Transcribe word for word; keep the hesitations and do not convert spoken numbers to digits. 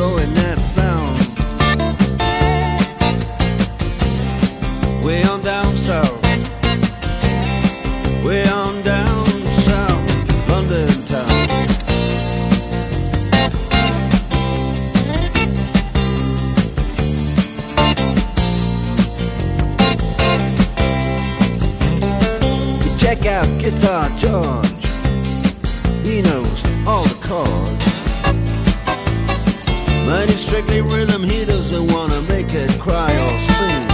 blowing that sound. Way on down south, way on down south, London town. You check out Guitar George, he knows all the chords. But in strictly rhythm, he doesn't wanna make it cry or sing.